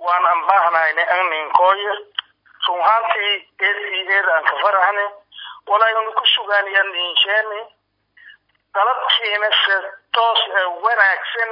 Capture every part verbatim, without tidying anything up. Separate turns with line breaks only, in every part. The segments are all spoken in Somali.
وانا انباهنا ان امين كوي سوهانتي ايدي ايدا كفرهني ولا ينكو سوغاني ينشاني طلبكي توس وناكسن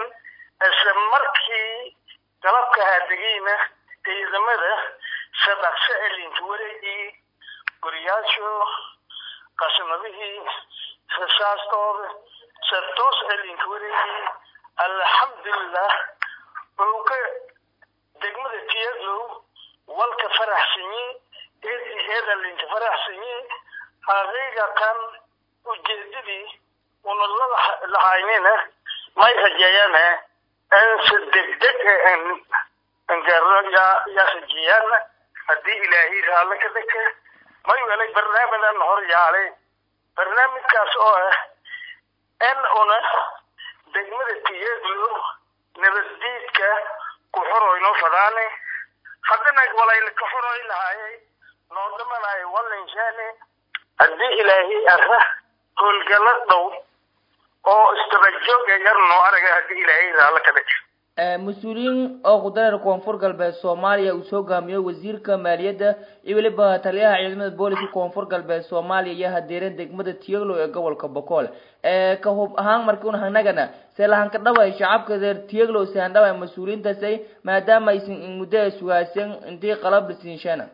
اسمركي طلبك هادقينه إذا ماذا سبق سائلين توريدي قرياشو قسم به فساستور ستوس سائلين توريدي الحمد لله وك دقمة تيجلو والك فرح سني إيه هذا اللي انت فرح سني هذا كان وجددي ونالله لعيننا ما يهجينا أن صدقك أن انجرد يا يا سجيان هدي إلهي رالك ذك ما يقولك برنامج النهار يالي برنامج كاسوه أن أنا دقمة تيجلو نبديك كحرو إنه فداني حدنا ولا الكحرو إلا هاي نودما هاي ولا إنساني هدي إلهي أخه كل جلد دو أو استرجعوا يجرنوا أرجع هدي إلهي رالك ذك
مسؤولين oo qudar koonfur galbeed Soomaaliya uu soo gaamiyo wasiirka maaliyadda iyo waliba taliyaha ciidamada booliska koonfur galbeed Soomaaliya iyo hadeereen degmada Tiyaglo ee gobolka Boqol ee ka hub ahaan markii uu hanagana seelahan ka dhaway shacabka reer Tiyaglo si aan dhaway mas'uuliyiintaasay maadaama ay sin muddo su'aasan intii qalab siinshana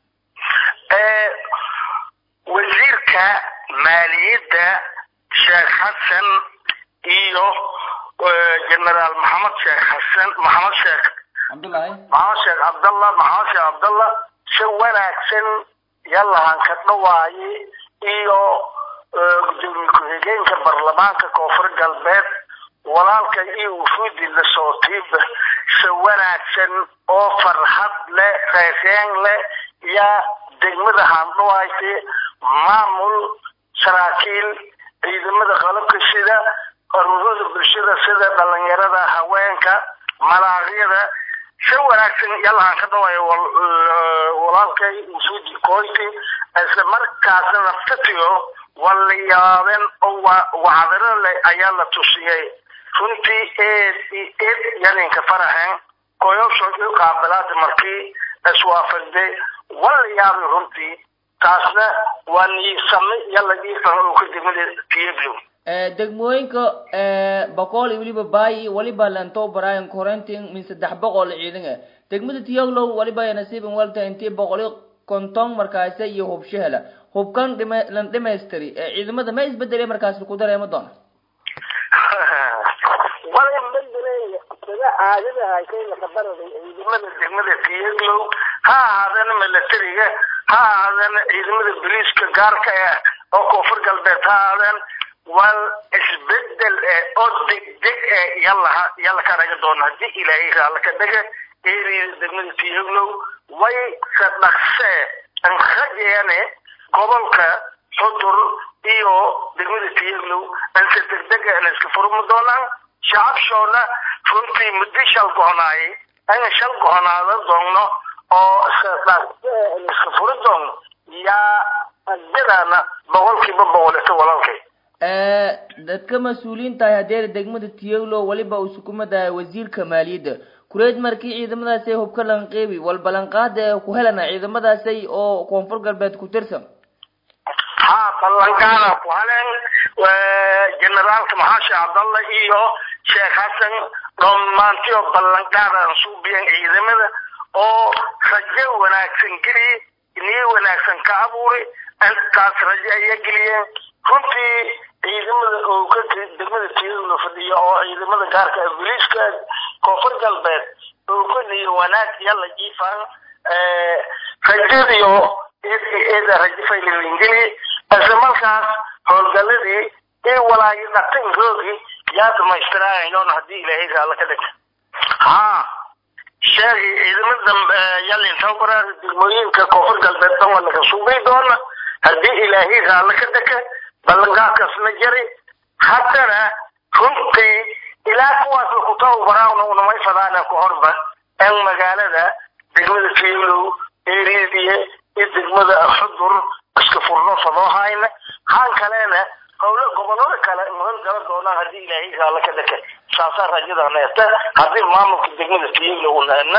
ee wasiirka maaliyadda Sheekh Xasan iyo جنرال محمد شيخ حسن محمد شيخ
عبد الله
محمد شيخ عبد الله محمد شيخ عبد الله سوينا أحسن يلا هنكتنواي إيو جمهوريين كبرلمان ككفر قلبات ولا كأي وفود للصوتيب سوينا أحسن أو فرحت لا رئيسين لا يا دجمة هنواي معمول سراكيل إذا ماذا خلق الشدة أروز بالشدة سدة بالنجارة هواينك ملاقية شو ولكن يلا هنكدوا والله وسود كويتي أسمر كاسن نفتيو واللي يابن أو وعذرن لأيام تشيء كنتي إيه إيه يعني كفرحين كويو شو قابلات مركي أسوافدي واللي يابن هنتي كاسنا واني سمي يلا يفهموا كل من تيجلو
degmooyinka ee boqol iyo waliba baay waliba lanto Brian Quarantine min saddex boqol ciidan ah degmada Tiyaglo waliba ay nasiibin walta intii boqol iyo konton markaas iyo hubshahla hubkan lan dhimaystiri ciidamada ma isbedelay markaas ku dareemo doona
wala isbedelay sida caadada ay ka qabarada ciidamada degmada Tiyaglo ha hadana militariga ha hadana ciidamada booliska gaarka ah oo koonfur galbeed ha hadana والإسبدل أودك دك يلا يلا كارجة دون هدي إلى إيه على كذا إيه دمن تيجلو وي سبخسة أنخرج يعني قبل كا حضور إيو دمن تيجلو أن ستدك أن سكفرم دولا شعب شولا فنتي مدش القهناي أنا شل قهنا هذا دونا أو سبخسة أن سكفرم دون يا أجدنا بقول كي بقول سوالك
ee dadka mas'uuliyiinta ah hadeer degmada Tiyaglo waliba uu xukuumadda wasiirka maaliyadda kureed markii ciidamadaas ay hubka lan qeybi wal balanqaad ku helana ciidamadaas ay oo koonfur galbeed ku tirsan
ha balanqaad ku helan generaalka Maxamed Abdallah iyo Sheekh Xasan dhammaantii balanqaad suubiyan ciidamada oo rajo wanaagsan geli inay wanaagsan ka abuuray intaas rajo ay geliyeen runtii ciidamada oo ka degmada Tiyaglo fadhiyo oo ciidamada gaarka ah booliska koonfur galbeed oo ku niyo wanaag yalla jiifan ee rajadiyo ee rajifay lingili asamalkaas howlgaladii ee walaayi dhaqan roogi yaa dhamaystiray oo hadii ilaahay raala ka dhig ha sheegi ciidamada yalla inta qoraa degmooyinka koonfur galbeed tan wala ka suubay doona hadii ilaahay raala ka dhig ballanqaadkaas la jari haddana runtii ilaa kuwaas ku tababaraan oo ma fadana ku horba in magaalada degmada Tiyaglo eeridiye degmada Xudur iska furno fadoohayna han kalena howlo gobolada kale mudan gala doonaan hadii ilaahay raala ka dhig saasa rajada neeta hadii maamulka degmada Tiyaglo uu naana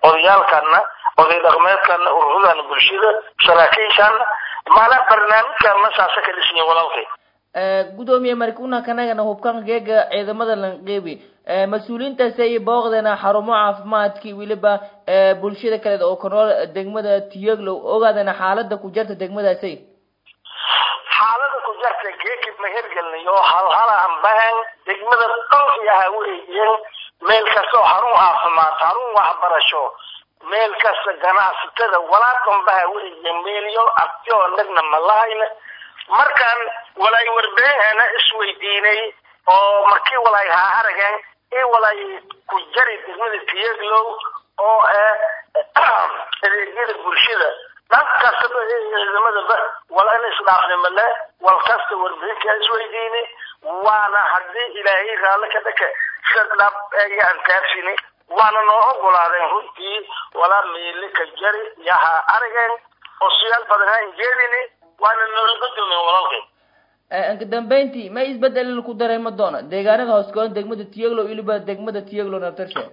odayaalkana oday dhaqameedkana ururadan bulshada saraakiishan maala barnaamijka masaasa ka dhisnay walaalkay
ee gudoomiye markuna kanagana hubkan geega ciidamada lanqeebi ee mas'uuliyiinta say booqdana xarumo caafimaadkii wiliba ee bulshada kale oo korool degmada Tiyaglo ogaadana xaaladda ku jirta degmadaasay
xaaladda ku jirta geeki ma hergalnayo hal hal aan baahan degmada qowyaha weeyeen meel kasto xarun caafimaad xarun waxbarasho meel kasta ganacsatada walaaqan baa weeyeen meelyo abtiyo nagna malahayna markaan walay warbeena isweydiinay oo markii walay ha aragan ee walay ku jari degmada Tiyaglo oo ee adeegyada bulshada dadka sababta wala in isdhaafnay male wal kasta warbeena isweydiinay waana hadii ilaahay raali ka dhaka sadab ayaan taafini waana noo ogolaadeen runtii wala meel ka jari yaha aragan oo su'aal badan aan jeedini waana noo gudumay walaalkay
ee anka dambeyntii ma isbedel ku dareemo doona deegaanada hoos goon degmada Tiyaglo iliba degmada Tiyaglo naftarshe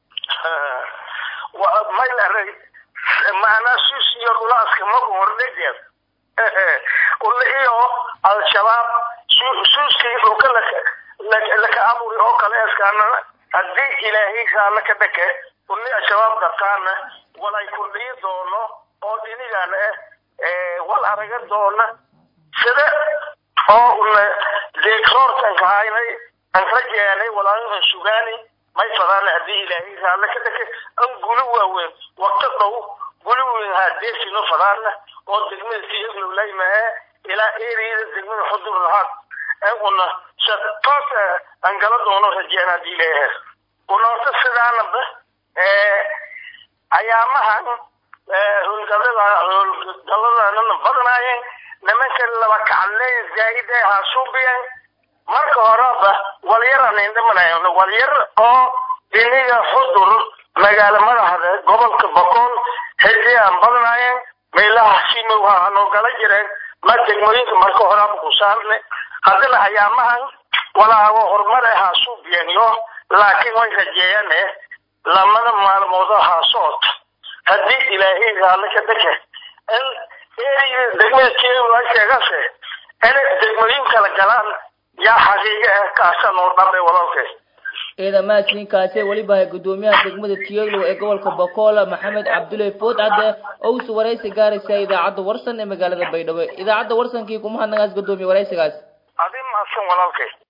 wa ma ilaahay maana suusiyo ulaaska ma hordheeyay oo al-shabaab suuskii oo kala la ka amuri oo kale askana hadii ilaahay raali ka dhaka kulli al-shabaab dadkaana walay kulliyo doono oo dinigan ee wal araga doona sida oo una deeqortan kahaynay an rajeelay walaa sugaani may fadaan hadii ilaahay raali ka dhaka an gulu waaweyn waqti dhow gulu weyn hadii sino fadaan oo degmada Tiyaglo leeyahay ila eeriyada degmada xudur lahaad ee una shaqada an gala doono rajeena diileeyahay una sidaan ee ayaamahan ee hulgabada hulgabada badanaayeen nimanka laba kacalay zaid ah suubiyan marka horeba walyaran indhamanayo walyar oo diniga xudur magaalo madaxda gobolka Boqol hadii aan badanaayeen meelaha siimoha ano kala jireen ma degmooyinka marka horeba ku saarnay hadana ayaamahan walaago horumar ah suubiyan yo laakiin way rajeeyaan lamada maalmood ha soot hadii ilaahay raali ka dhaka in ee degmada Tiyaglo ay sheegase ana degmooyin kala galaan ya xaqiiqa ka sano dhabay walaalkay
ida maashin kaasay waliba gudoomiyaha degmada Tiyaglo ee gobolka Boqol Maxamed Cabdullaahi Foodcade oo soo wareysi gaarisay idaacada Warsan ee magaalada Baydhabo idaacada Warsankii kuma hadnaas gudoomiye wareysigaas
adin ma san walaalkay